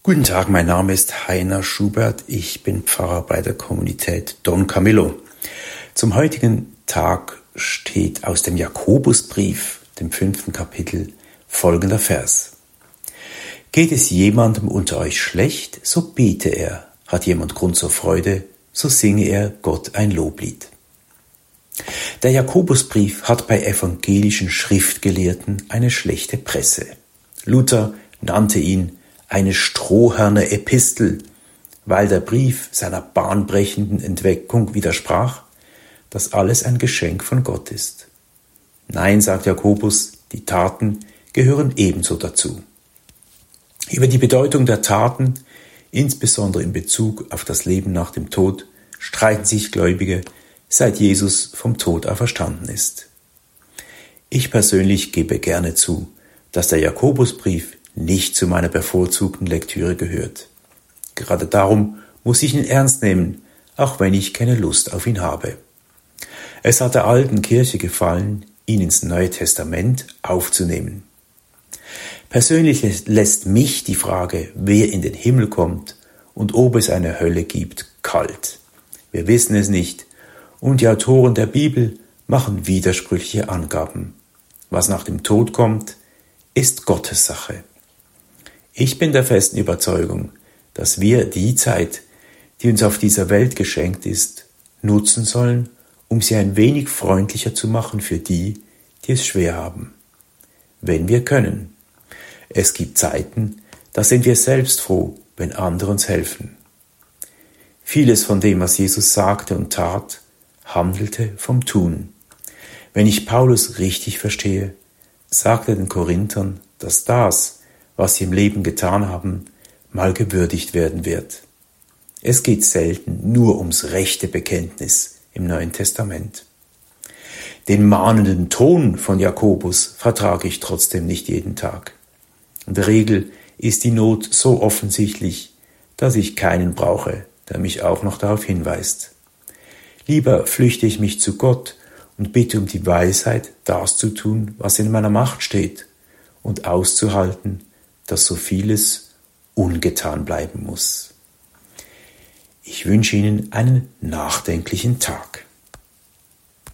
Guten Tag, mein Name ist Heiner Schubert. Ich bin Pfarrer bei der Kommunität Don Camillo. Zum heutigen Tag steht aus dem Jakobusbrief, dem 5. Kapitel, folgender Vers. Geht es jemandem unter euch schlecht, so bete er. Hat jemand Grund zur Freude, so singe er Gott ein Loblied. Der Jakobusbrief hat bei evangelischen Schriftgelehrten eine schlechte Presse. Luther nannte ihn eine stroherne Epistel, weil der Brief seiner bahnbrechenden Entdeckung widersprach, dass alles ein Geschenk von Gott ist. Nein, sagt Jakobus, die Taten gehören ebenso dazu. Über die Bedeutung der Taten, insbesondere in Bezug auf das Leben nach dem Tod, streiten sich Gläubige, seit Jesus vom Tod auferstanden ist. Ich persönlich gebe gerne zu, dass der Jakobusbrief nicht zu meiner bevorzugten Lektüre gehört. Gerade darum muss ich ihn ernst nehmen, auch wenn ich keine Lust auf ihn habe. Es hat der alten Kirche gefallen, ihn ins Neue Testament aufzunehmen. Persönlich lässt mich die Frage, wer in den Himmel kommt und ob es eine Hölle gibt, kalt. Wir wissen es nicht und die Autoren der Bibel machen widersprüchliche Angaben. Was nach dem Tod kommt, ist Gottes Sache. Ich bin der festen Überzeugung, dass wir die Zeit, die uns auf dieser Welt geschenkt ist, nutzen sollen, um sie ein wenig freundlicher zu machen für die, die es schwer haben. Wenn wir können. Es gibt Zeiten, da sind wir selbst froh, wenn andere uns helfen. Vieles von dem, was Jesus sagte und tat, handelte vom Tun. Wenn ich Paulus richtig verstehe, sagt er den Korinthern, dass das, was sie im Leben getan haben, mal gewürdigt werden wird. Es geht selten nur ums rechte Bekenntnis im Neuen Testament. Den mahnenden Ton von Jakobus vertrage ich trotzdem nicht jeden Tag. In der Regel ist die Not so offensichtlich, dass ich keinen brauche, der mich auch noch darauf hinweist. Lieber flüchte ich mich zu Gott und bitte um die Weisheit, das zu tun, was in meiner Macht steht, und auszuhalten, dass so vieles ungetan bleiben muss. Ich wünsche Ihnen einen nachdenklichen Tag.